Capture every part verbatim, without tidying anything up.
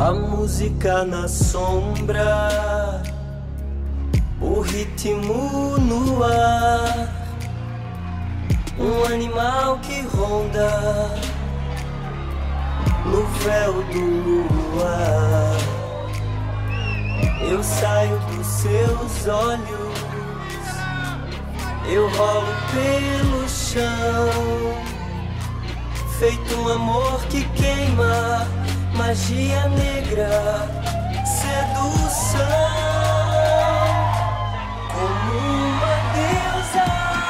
A música na sombra, o ritmo no ar, um animal que ronda no véu do luar. Eu saio dos seus olhos, eu rolo pelo chão, feito um amor que queima, magia negra, sedução. Como uma deusa,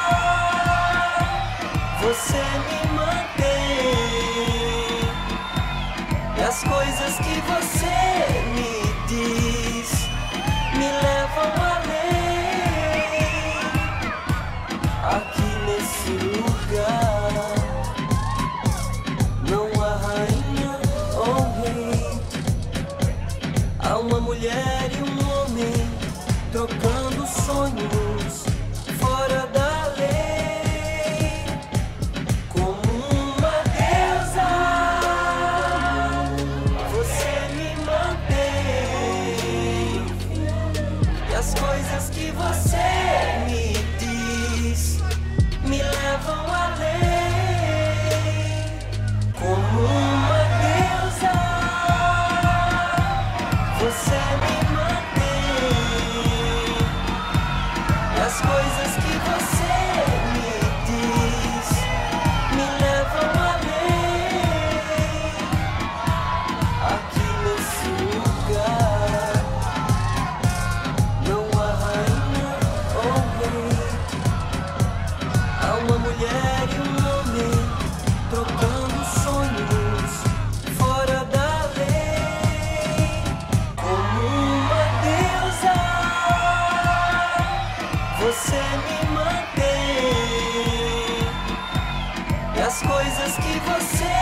você me mantém, e as coisas que você me diz me levam além. Aqui nesse lugar não há rainha ou rei, há uma mulher e um homem trocando sonhos fora da lei. Como uma deusa, você me mantém, e as coisas que você me diz me levam além. Como uma deusa, você me mantém, e as coisas que você me diz me levam além. Aqui nesse lugar não há rainha ou rei, há uma mulher e um homem trocando sonhos fora da lei. Como uma deusa, você me mantém, e as coisas que você